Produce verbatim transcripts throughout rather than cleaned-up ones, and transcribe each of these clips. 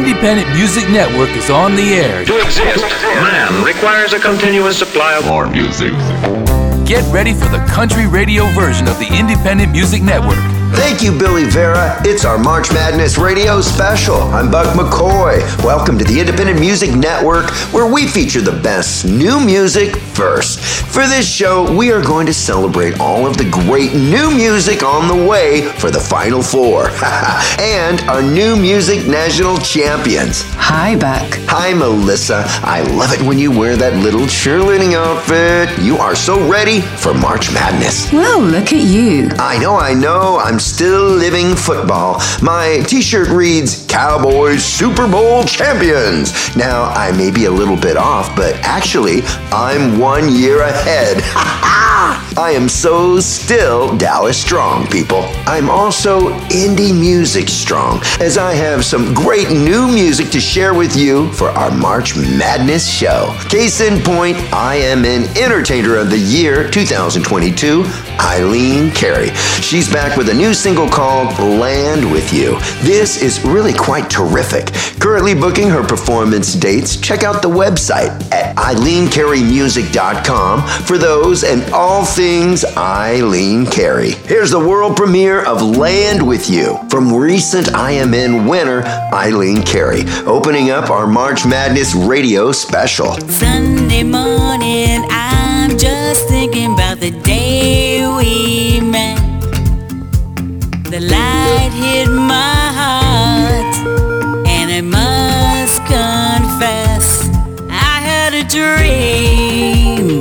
Independent Music Network is on the air. To exist, man requires a continuous supply of more music. Get ready for the country radio version of the Independent Music Network. Thank you, Billy Vera. It's our March Madness radio special. I'm Buck McCoy. Welcome to the Independent Music Network, where we feature the best new music first. For this show, we are going to celebrate all of the great new music on the way for the Final Four. And our new music national champions. Hi, Buck. Hi, Melissa. I love it when you wear that little cheerleading outfit. You are so ready for March Madness. Well, look at you. I know, I know. I'm still living football. My t-shirt reads Cowboys Super Bowl champions. Now, I may be a little bit off, but actually, I'm one year ahead. I am so still Dallas strong, people. I'm also indie music strong, as I have some great new music to share with you for our March Madness show. Case in point, I am an Entertainer of the Year two thousand twenty-two, Eileen Carey. She's back with a new single called Land With You. This is really quite terrific. Currently booking her performance dates, check out the website at eileen carey music dot com for those and all things Eileen Carey. Here's the world premiere of Land With You from recent I M N winner Eileen Carey, opening up our March Madness radio special. Sunday morning, I'm just thinking about the day we met. The light hit my heart, and I must confess, I had a dream.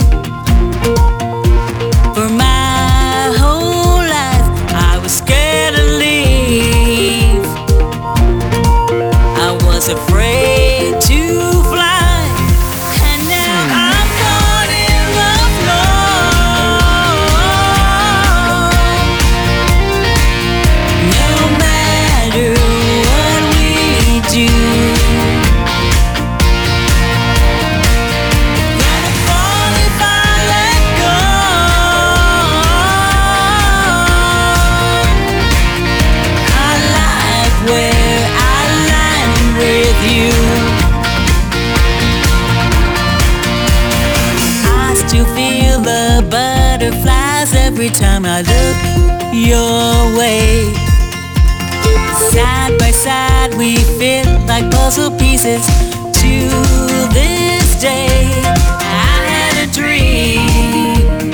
For my whole life, I was scared to leave. I was afraid to fly, and now I'm caught in the flow. No matter what we do, gonna fall if I let go. I like where I land with you. I still feel the butterflies every time I look your way. Side by side we fit like puzzle pieces to this day. I had a dream,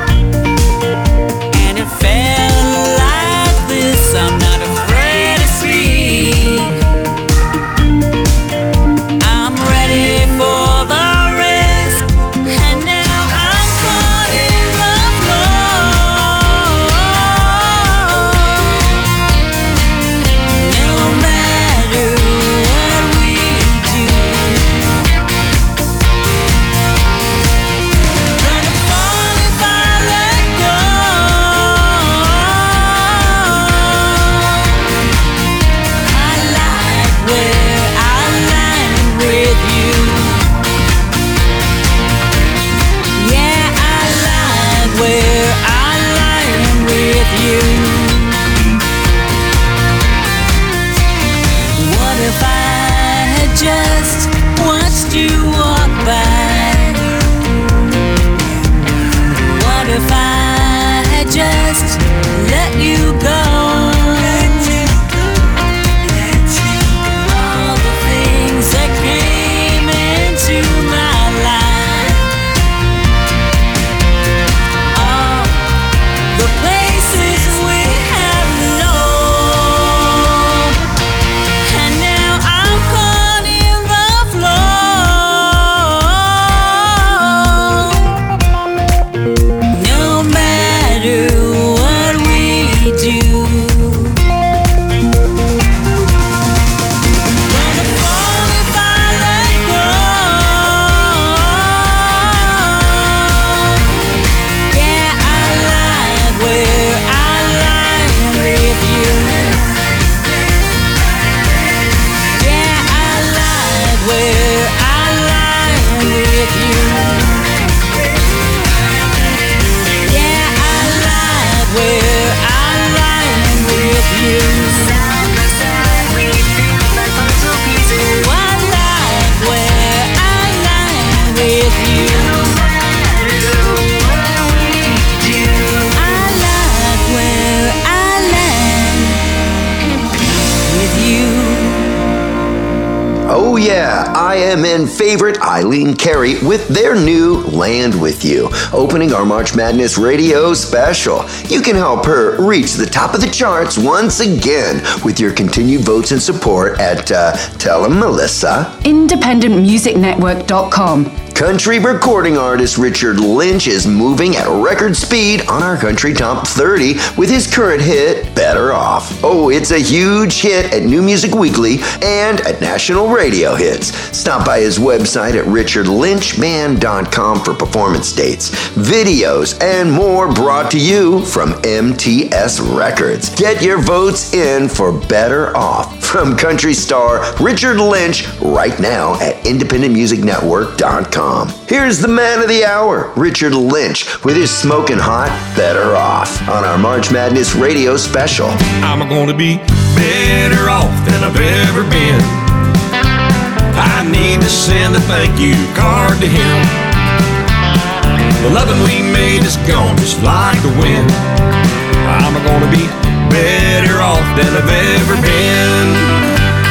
and it felt like this. I'm not afraid to speak. I'm ready for the risk, and now I'm caught in the flow. No matter what we do, Oh yeah, I M N favorite Eileen Carey with their new Land With You, opening our March Madness radio special. You can help her reach the top of the charts once again with your continued votes and support at, uh, tell 'em Melissa. independent music network dot com. Country recording artist Richard Lynch is moving at record speed on our Country Top thirty with his current hit, Better Off. Oh, it's a huge hit at New Music Weekly and at National Radio Hits. Stop by his website at richard lynch band dot com for performance dates, videos, and more brought to you from M T S Records. Get your votes in for Better Off from country star Richard Lynch right now at independent music network dot com. Here's the man of the hour, Richard Lynch, with his smoking hot Better Off on our March Madness radio special. I'm gonna be better off than I've ever been. I need to send a thank you card to him. The loving we made is gone just like the wind. I'm gonna be better off than I've ever been.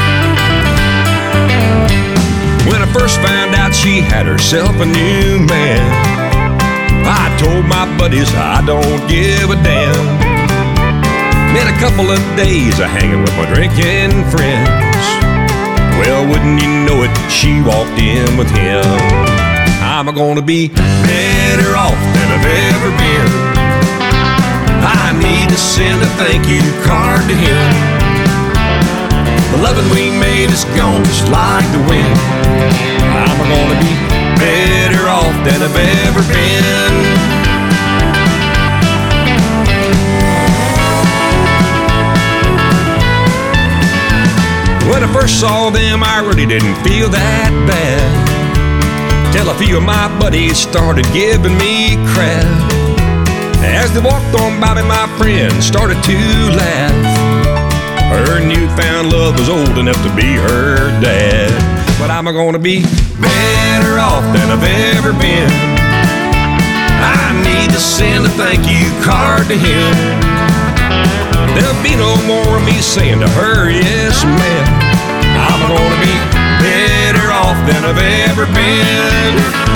When I first found out she had herself a new man, I told my buddies I don't give a damn. Met a couple of days of hanging with my drinking friends. Well, wouldn't you know it, she walked in with him. I'm gonna be better off than I've ever been. I need to send a thank you card to him. The loving we made is gone just like the wind. I'm gonna be better off than I've ever been. When I first saw them, I really didn't feel that bad, till a few of my buddies started giving me crap. As they walked on by me, my friends started to laugh. Her newfound love was old enough to be her dad. But I'm gonna be better off than I've ever been. I need to send a thank you card to him. There'll be no more of me saying to her, yes ma'am. I'm gonna be better off than I've ever been.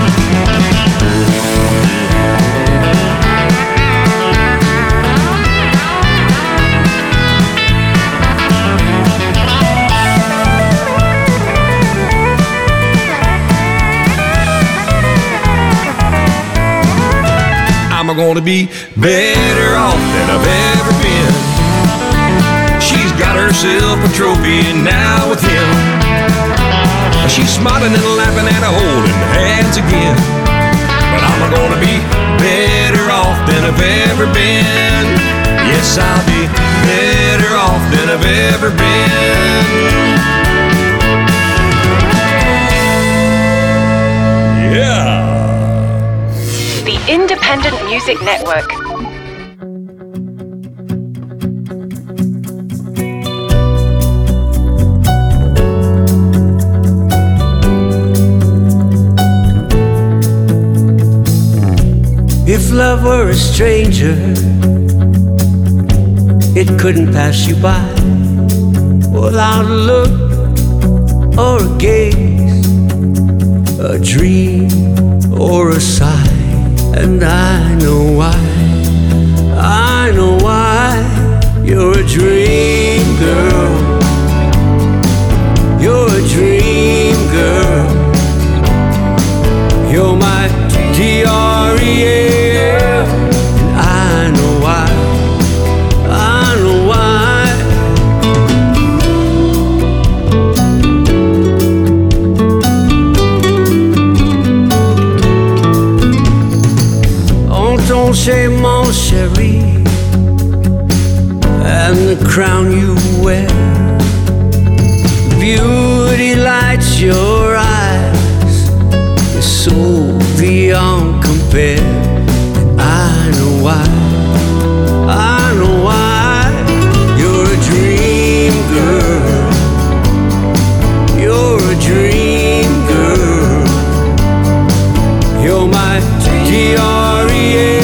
I'm gonna be better off than I've ever been. She's got herself a trophy now with him. She's smiling and laughing and holding hands again. But I'm gonna be better off than I've ever been. Yes, I'll be better off than I've ever been. Yeah. The Independent Music Network. If love were a stranger, it couldn't pass you by without a look or a gaze, a dream or a sigh. And I know why, I know why. You're a dream girl, you're a dream girl. You're my D R E A, and I know why, I know why. Don't say mon chéri, and the crown you wear. Beauty lights your eyes, it's so beyond compare. And I know why, I know why. You're a dream girl, you're a dream girl. You're my D R E A.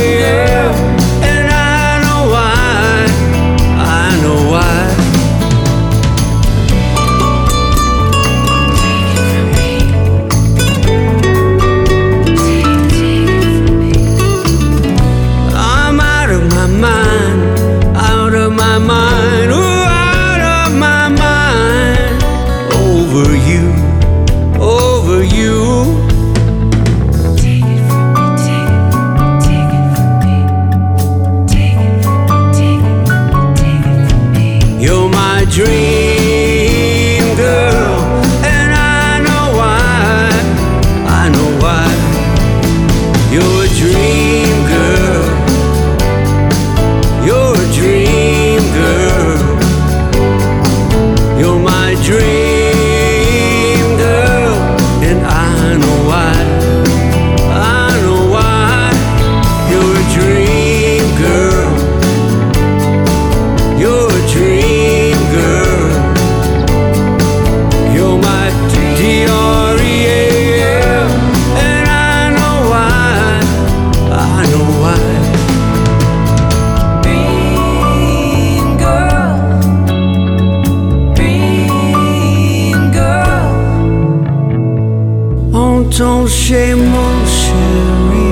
dream girl, and I know why, I know why. You're a dream girl, you're a dream girl, you're my dream girl, and I know why, I know why. You're a dream girl, you're a dream girl, you're my D R E A L, and I know why, I know why. Dream girl, dream girl, on ton chez mon chéri.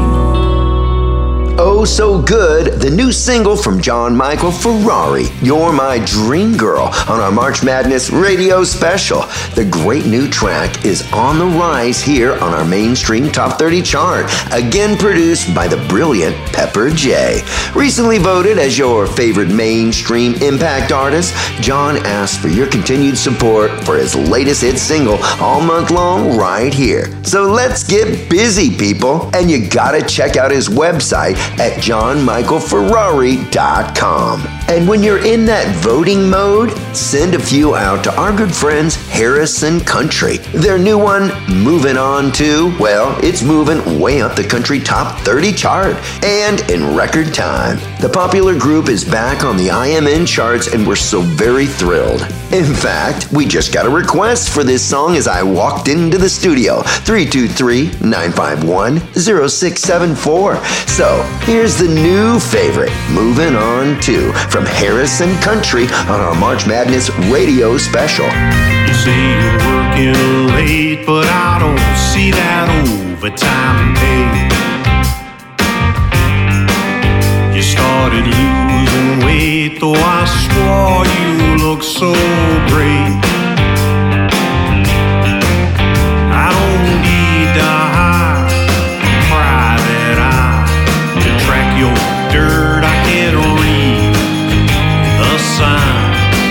Oh, so good, the new single from John Michael Ferrari, You're My Dream Girl, on our March Madness radio special. The great new track is on the rise here on our mainstream top thirty chart, again produced by the brilliant Pepper J. Recently voted as your favorite mainstream impact artist, John asks for your continued support for his latest hit single all month long right here. So let's get busy, people, and you gotta check out his website at john michael ferrari dot com. And when you're in that voting mode, send a few out to our good friends Harrison Country. Their new one, Moving On To, well, it's moving way up the country top thirty chart, and in record time. The popular group is back on the I M N charts, and we're so very thrilled. In fact, we just got a request for this song as I walked into the studio, three two three, nine five one, zero six seven four. So, here's the new favorite, Moving On To, from Harrison Country on our March Madness radio special. You say you're working late, but I don't see that overtime pay. You started losing weight, though I swore you looked so great. I don't need to hide private eye to track your dirt. I can read the signs.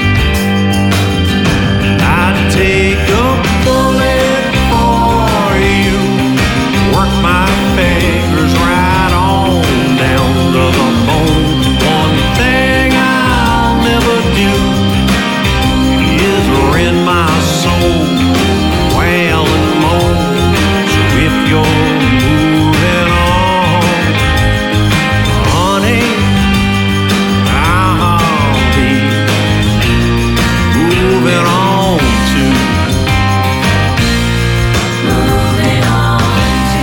I'd take a bullet for you, work my fingers right on down to the bone. One thing I'll never do is rend my soul, wail and moan. So if you're moving on, honey, I'll be moving on too. Moving on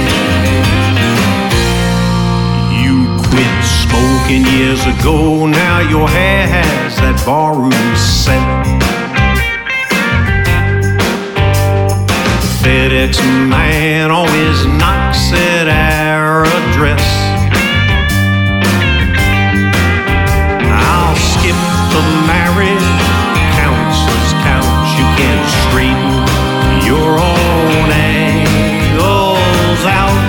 too. You quit smoking years ago, now your hair has that barroom scent. FedEx man always knocks at our address. I'll skip the marriage counselor's couch. You can straighten your own angles out.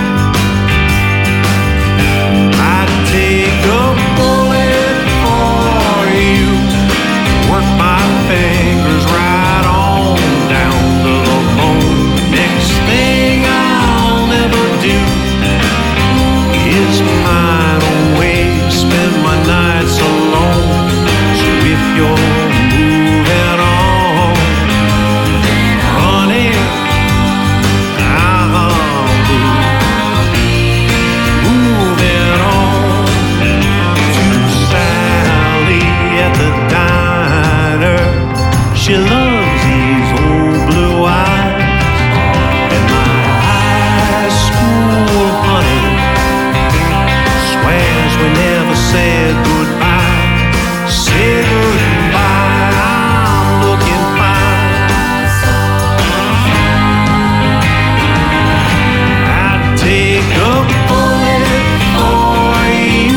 I'd take a bullet for you, work my fingers right on down to the bone. Next thing I'll never do is pine away, spend my nights alone. So if you're moving on, honey, I'll be moving on to Sally at the diner. She loves these old blue eyes, and my high school honey swears we never said goodbye. Say goodbye, I'm looking fine. I'd take a bullet for you,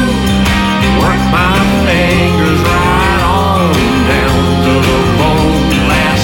work my fingers right on down to the bone. Last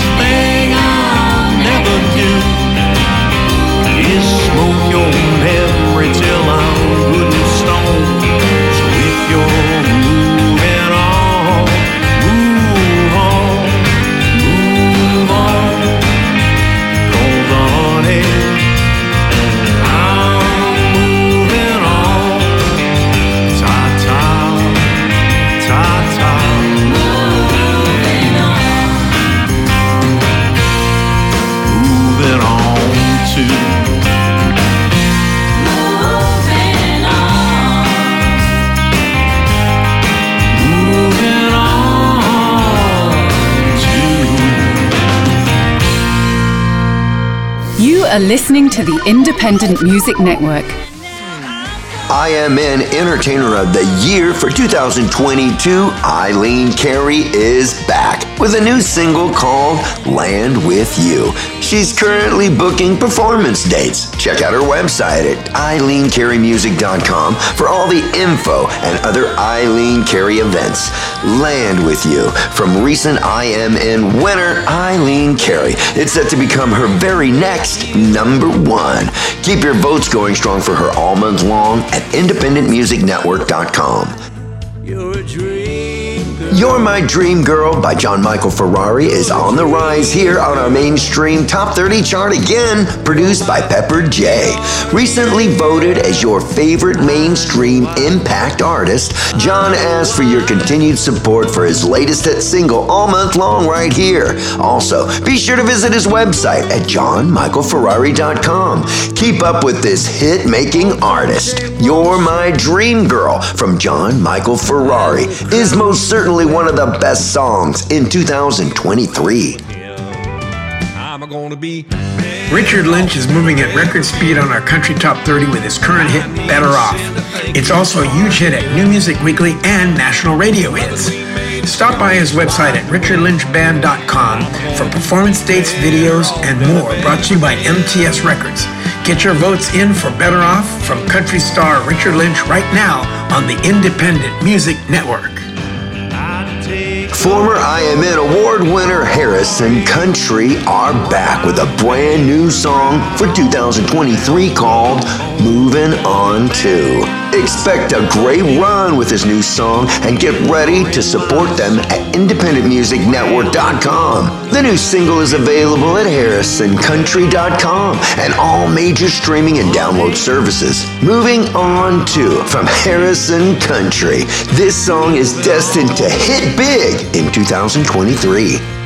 are listening to the Independent Music Network. I M N Entertainer of the Year for two thousand twenty-two, Eileen Carey is back with a new single called Land With You. She's currently booking performance dates. Check out her website at eileen carey music dot com for all the info and other Eileen Carey events. Land With You from recent I M N winner Eileen Carey. It's set to become her very next number one. Keep your votes going strong for her all month long at independent music network dot com. You're a dream girl. You're My Dream Girl by John Michael Ferrari is on the rise here on our mainstream Top thirty chart again, produced by Pepper J. Recently voted as your favorite mainstream impact artist, John asks for your continued support for his latest hit single all month long right here. Also, be sure to visit his website at john michael ferrari dot com. Keep up with this hit-making artist. You're My Dream Girl from John Michael Ferrari is most certainly one of the best songs in two thousand twenty-three. I'm gonna be Richard Lynch is moving at record speed on our country top thirty with his current hit, Better Off. It's also a huge hit at New Music Weekly and national radio hits. Stop by his website at richard lynch band dot com for performance dates, videos, and more, brought to you by M T S Records. Get your votes in for Better Off from country star Richard Lynch right now on the Independent Music Network. Former I M N award winner Harrison Country are back with a brand new song for two thousand twenty-three called Moving On To. Expect a great run with this new song and get ready to support them at independent music network dot com. The new single is available at harrison country dot com and all major streaming and download services. Moving On To from Harrison Country. This song is destined to hit big in two thousand twenty-three.